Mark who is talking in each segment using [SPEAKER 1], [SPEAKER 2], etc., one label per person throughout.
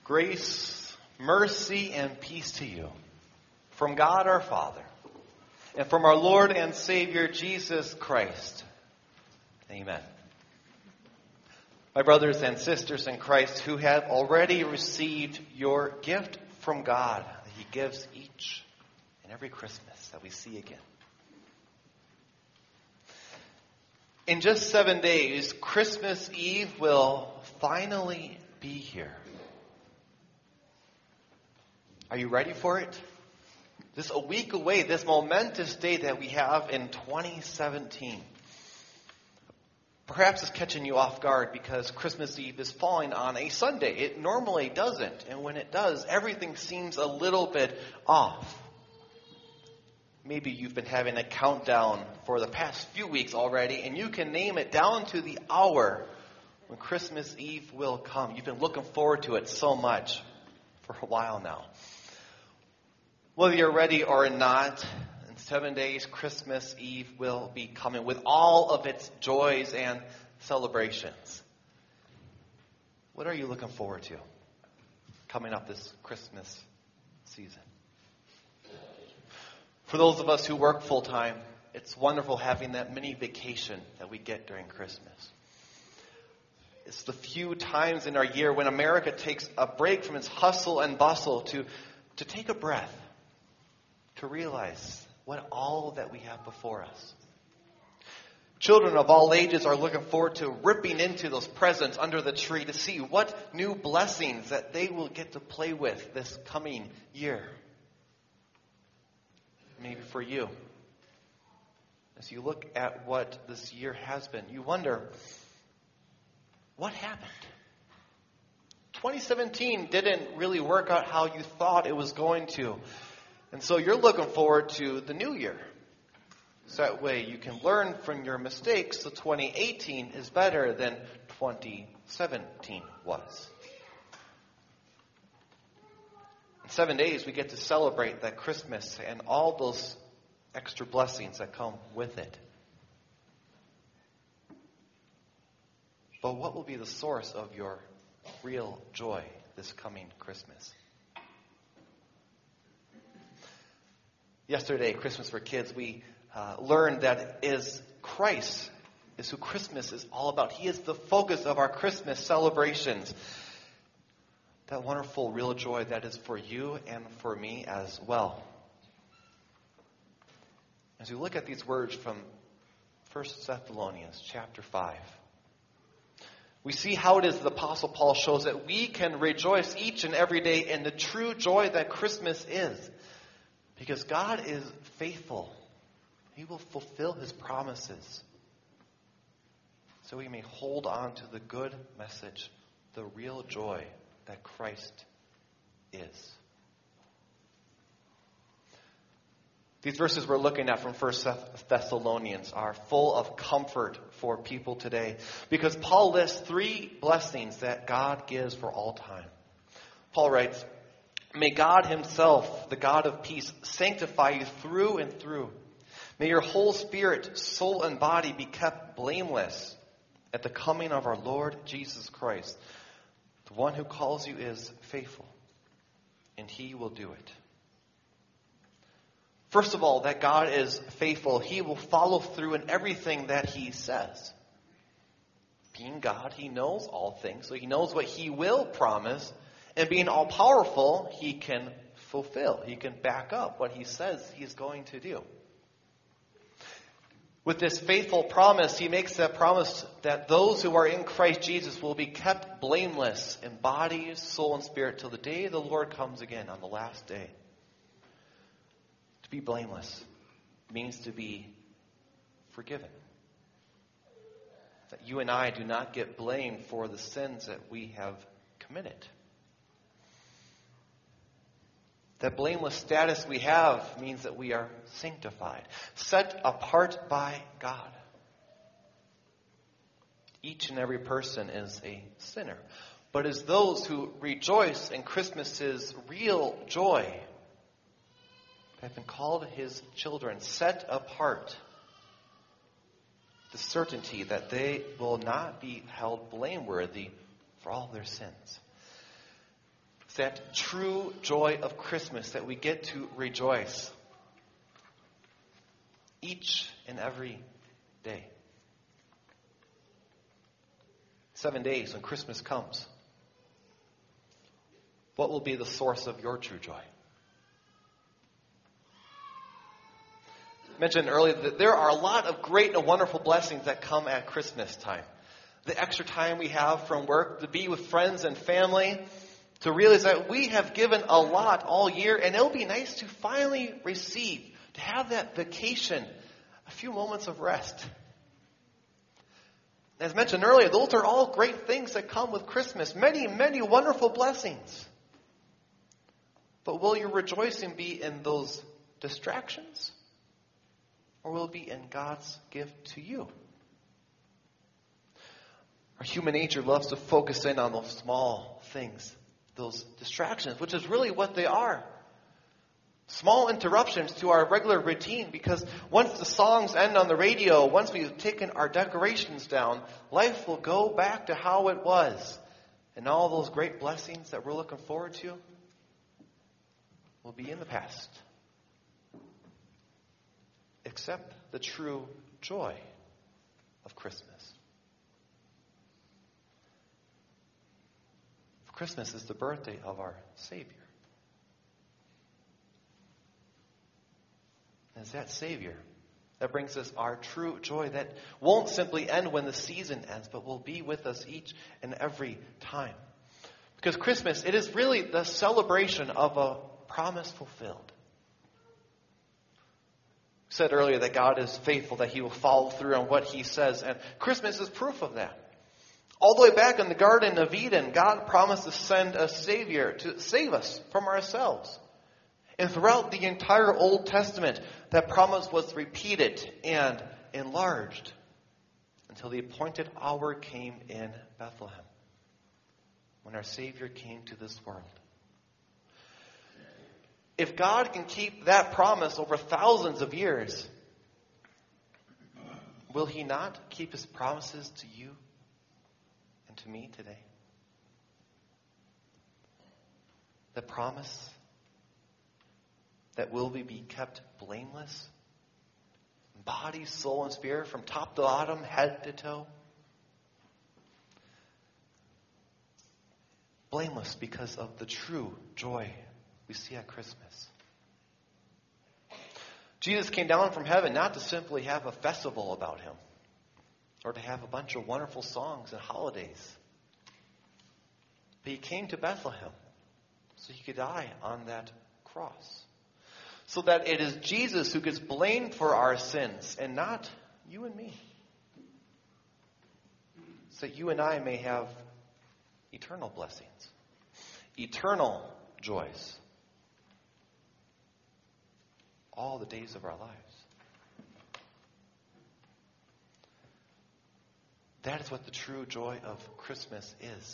[SPEAKER 1] Grace, mercy, and peace to you from God our Father and from our Lord and Savior Jesus Christ. Amen. My brothers and sisters in Christ who have already received your gift from God that He gives each and every Christmas that we see again. In just 7 days, Christmas Eve will finally be here. Are you ready for it? Just a week away, this momentous day that we have in 2017. Perhaps it's catching you off guard because Christmas Eve is falling on a Sunday. It normally doesn't. And when it does, everything seems a little bit off. Maybe you've been having a countdown for the past few weeks already, and you can name it down to the hour when Christmas Eve will come. You've been looking forward to it so much for a while now. Whether you're ready or not, in 7 days, Christmas Eve will be coming with all of its joys and celebrations. What are you looking forward to coming up this Christmas season? For those of us who work full-time, it's wonderful having that mini vacation that we get during Christmas. It's the few times in our year when America takes a break from its hustle and bustle to take a breath, to realize what all that we have before us. Children of all ages are looking forward to ripping into those presents under the tree to see what new blessings that they will get to play with this coming year. Maybe for you, as you look at what this year has been, you wonder, what happened? 2017 didn't really work out how you thought it was going to. And so you're looking forward to the new year. So that way you can learn from your mistakes so 2018 is better than 2017 was. In 7 days we get to celebrate that Christmas and all those extra blessings that come with it. But what will be the source of your real joy this coming Christmas? Yesterday, Christmas for Kids, we learned that Christ is who Christmas is all about. He is the focus of our Christmas celebrations. That wonderful real joy that is for you and for me as well. As we look at these words from 1 Thessalonians chapter 5, we see how it is the Apostle Paul shows that we can rejoice each and every day in the true joy that Christmas is. Because God is faithful. He will fulfill His promises. So we may hold on to the good message, the real joy that Christ is. These verses we're looking at from 1 Thessalonians are full of comfort for people today. Because Paul lists 3 blessings that God gives for all time. Paul writes, "May God Himself, the God of peace, sanctify you through and through. May your whole spirit, soul, and body be kept blameless at the coming of our Lord Jesus Christ. The one who calls you is faithful, and He will do it." First of all, that God is faithful. He will follow through in everything that He says. Being God, He knows all things, so He knows what He will promise. And being all-powerful, He can fulfill. He can back up what He says He's going to do. With this faithful promise, He makes that promise that those who are in Christ Jesus will be kept blameless in body, soul, and spirit till the day the Lord comes again on the last day. To be blameless means to be forgiven. That you and I do not get blamed for the sins that we have committed. That blameless status we have means that we are sanctified, set apart by God. Each and every person is a sinner, but as those who rejoice in Christmas's real joy, have been called His children, set apart, the certainty that they will not be held blameworthy for all their sins. that true joy of Christmas that we get to rejoice each and every day. 7 days when Christmas comes, what will be the source of your true joy? I mentioned earlier that there are a lot of great and wonderful blessings that come at Christmas time. The extra time we have from work to be with friends and family, to realize that we have given a lot all year, and it'll be nice to finally receive, to have that vacation, a few moments of rest. As mentioned earlier, those are all great things that come with Christmas. Many, many wonderful blessings. But will your rejoicing be in those distractions? Or will it be in God's gift to you? Our human nature loves to focus in on those small things, those distractions, which is really what they are. Small interruptions to our regular routine, because once the songs end on the radio, once we've taken our decorations down, life will go back to how it was. And all those great blessings that we're looking forward to will be in the past. Except the true joy of Christmas. Christmas is the birthday of our Savior. And it's that Savior that brings us our true joy that won't simply end when the season ends, but will be with us each and every time. Because Christmas, it is really the celebration of a promise fulfilled. We said earlier that God is faithful, that He will follow through on what He says, and Christmas is proof of that. All the way back in the Garden of Eden, God promised to send a Savior to save us from ourselves. And throughout the entire Old Testament, that promise was repeated and enlarged until the appointed hour came in Bethlehem, when our Savior came to this world. If God can keep that promise over thousands of years, will He not keep His promises to you and to me today? The promise that will we be kept blameless, body, soul, and spirit, from top to bottom, head to toe. Blameless because of the true joy we see at Christmas. Jesus came down from heaven not to simply have a festival about Him, or to have a bunch of wonderful songs and holidays. But He came to Bethlehem so He could die on that cross. So that it is Jesus who gets blamed for our sins and not you and me. So that you and I may have eternal blessings, eternal joys, all the days of our lives. That is what the true joy of Christmas is.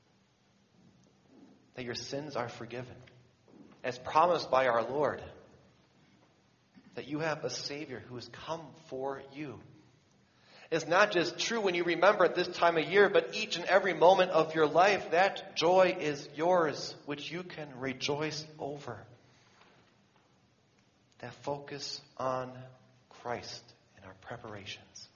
[SPEAKER 1] That your sins are forgiven, as promised by our Lord. That you have a Savior who has come for you. It's not just true when you remember at this time of year, but each and every moment of your life, that joy is yours, which you can rejoice over. That focus on Christ in our preparations.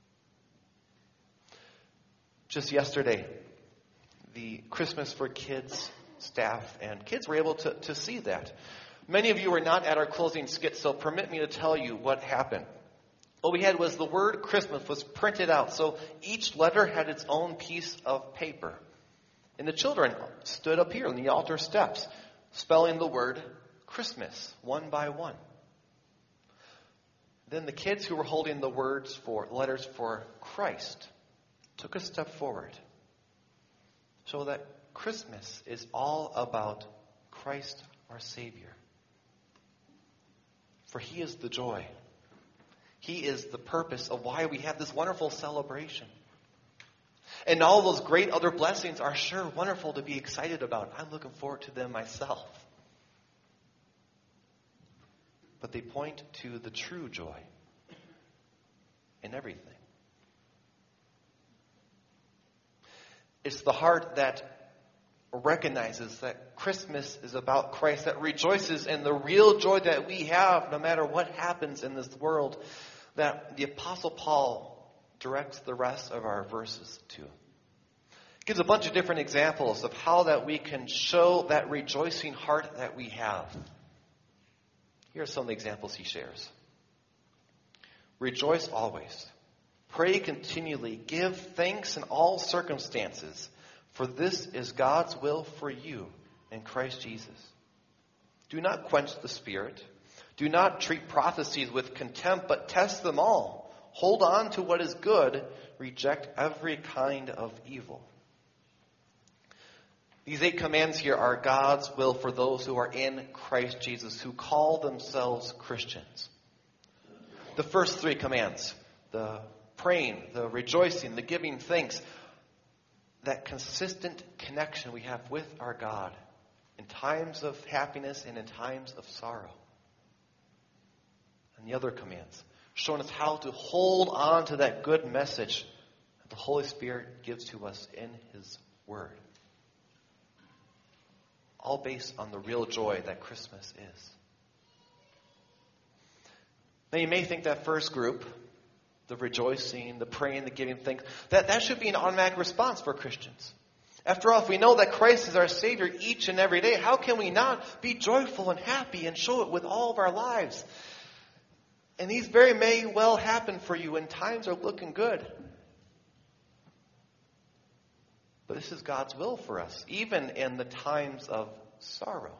[SPEAKER 1] Just yesterday, the Christmas for Kids staff and kids were able to see that. Many of you were not at our closing skit, so permit me to tell you what happened. What we had was the word Christmas was printed out, so each letter had its own piece of paper. And the children stood up here on the altar steps, spelling the word Christmas, one by one. Then the kids who were holding the letters for Christ took a step forward, so that Christmas is all about Christ our Savior. For He is the joy. He is the purpose of why we have this wonderful celebration. And all those great other blessings are sure wonderful to be excited about. I'm looking forward to them myself. But they point to the true joy in everything. It's the heart that recognizes that Christmas is about Christ, that rejoices in the real joy that we have no matter what happens in this world, that the Apostle Paul directs the rest of our verses to. He gives a bunch of different examples of how that we can show that rejoicing heart that we have. Here are some of the examples he shares. Rejoice always. Pray continually. Give thanks in all circumstances, for this is God's will for you in Christ Jesus. Do not quench the Spirit. Do not treat prophecies with contempt, but test them all. Hold on to what is good. Reject every kind of evil. These 8 commands here are God's will for those who are in Christ Jesus, who call themselves Christians. The first 3 commands, the praying, the rejoicing, the giving thanks, that consistent connection we have with our God in times of happiness and in times of sorrow. And the other commands, showing us how to hold on to that good message that the Holy Spirit gives to us in His Word. All based on the real joy that Christmas is. Now you may think that first group, the rejoicing, the praying, the giving thanks, that should be an automatic response for Christians. After all, if we know that Christ is our Savior each and every day, how can we not be joyful and happy and show it with all of our lives? And these very may well happen for you when times are looking good. But this is God's will for us, even in the times of sorrow.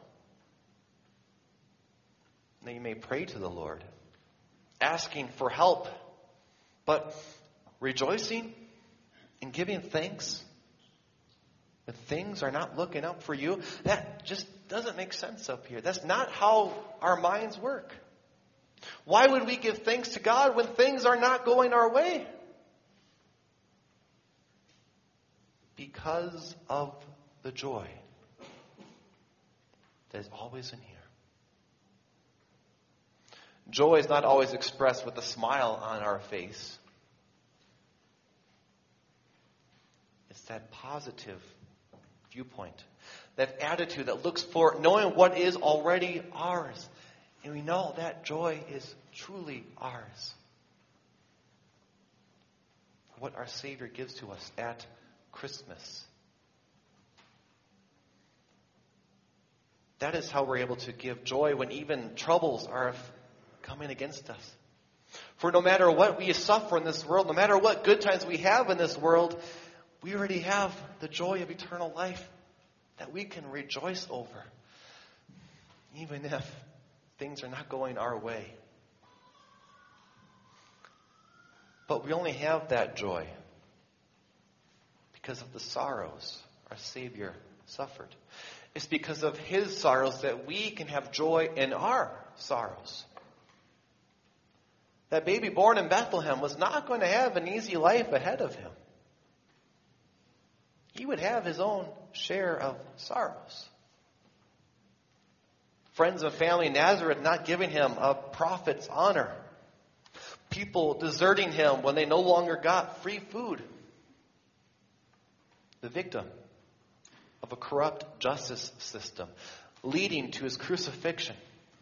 [SPEAKER 1] Now you may pray to the Lord, asking for help, but rejoicing and giving thanks when things are not looking up for you, that just doesn't make sense up here. That's not how our minds work. Why would we give thanks to God when things are not going our way? Because of the joy that is always in here. Joy is not always expressed with a smile on our face. It's that positive viewpoint, that attitude that looks for knowing what is already ours. And we know that joy is truly ours. What our Savior gives to us at Christmas. That is how we're able to give joy when even troubles are coming against us. For no matter what we suffer in this world, no matter what good times we have in this world, we already have the joy of eternal life that we can rejoice over, even if things are not going our way. But we only have that joy because of the sorrows our Savior suffered. It's because of His sorrows that we can have joy in our sorrows. That baby born in Bethlehem was not going to have an easy life ahead of him. He would have his own share of sorrows. Friends and family in Nazareth not giving him a prophet's honor. People deserting him when they no longer got free food. The victim of a corrupt justice system leading to his crucifixion.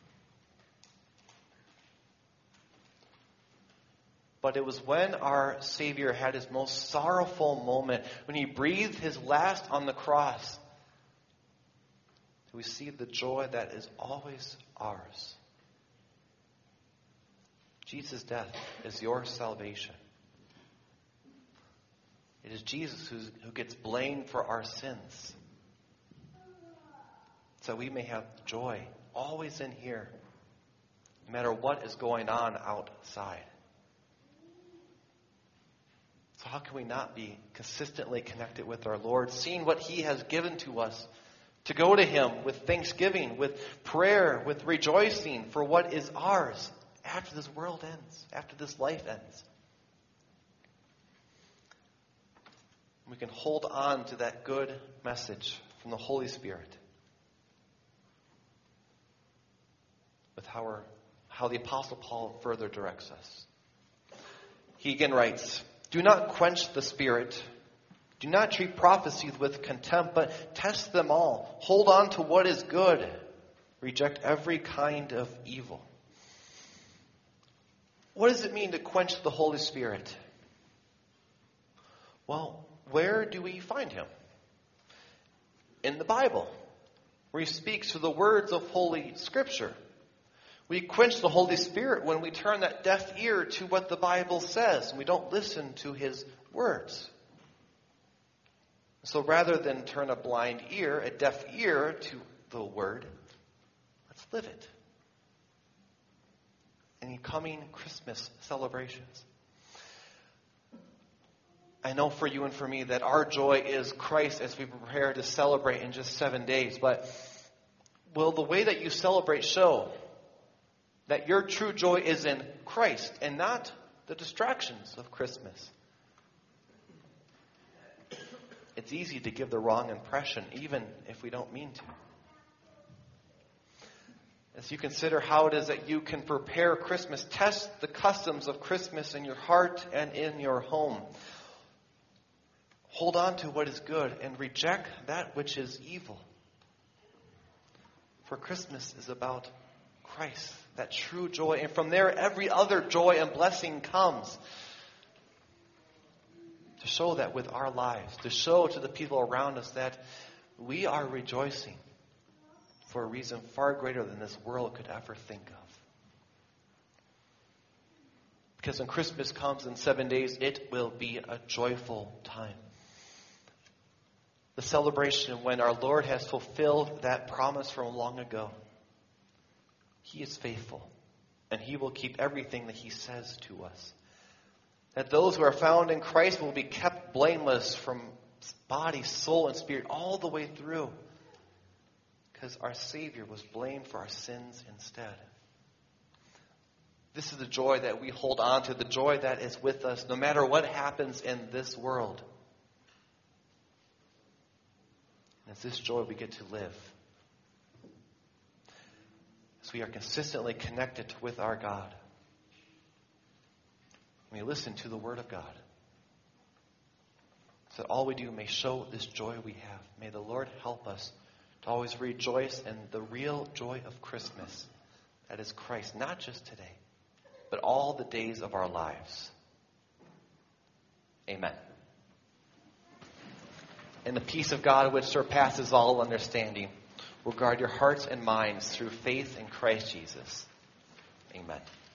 [SPEAKER 1] But it was when our Savior had his most sorrowful moment, when he breathed his last on the cross, that we see the joy that is always ours. Jesus' death is your salvation. It is Jesus who gets blamed for our sins. So we may have joy always in here, no matter what is going on outside. So how can we not be consistently connected with our Lord, seeing what He has given to us, to go to Him with thanksgiving, with prayer, with rejoicing for what is ours after this world ends, after this life ends. We can hold on to that good message from the Holy Spirit with how the Apostle Paul further directs us. He again writes, "Do not quench the Spirit. Do not treat prophecies with contempt, but test them all. Hold on to what is good. Reject every kind of evil. What does it mean to quench the Holy Spirit? Well, where do we find him? In the Bible, where he speaks through the words of Holy Scripture. We quench the Holy Spirit when we turn that deaf ear to what the Bible says and we don't listen to his words. So rather than turn a blind ear, a deaf ear to the word, let's live it. In coming Christmas celebrations. I know for you and for me that our joy is Christ as we prepare to celebrate in just 7 days. But will the way that you celebrate show that your true joy is in Christ and not the distractions of Christmas? It's easy to give the wrong impression, even if we don't mean to. As you consider how it is that you can prepare Christmas, test the customs of Christmas in your heart and in your home. Hold on to what is good and reject that which is evil. For Christmas is about Christ, that true joy. And from there, every other joy and blessing comes. To show that with our lives, to show to the people around us that we are rejoicing for a reason far greater than this world could ever think of. Because when Christmas comes in 7 days, it will be a joyful time. The celebration when our Lord has fulfilled that promise from long ago. He is faithful, and he will keep everything that he says to us. That those who are found in Christ will be kept blameless from body, soul, and spirit all the way through. Because our Savior was blamed for our sins instead. This is the joy that we hold on to, the joy that is with us no matter what happens in this world. And it's this joy we get to live. As we are consistently connected with our God. We listen to the Word of God. So that all we do may show this joy we have. May the Lord help us to always rejoice in the real joy of Christmas. That is Christ, not just today, but all the days of our lives. Amen. And the peace of God which surpasses all understanding will guard your hearts and minds through faith in Christ Jesus. Amen.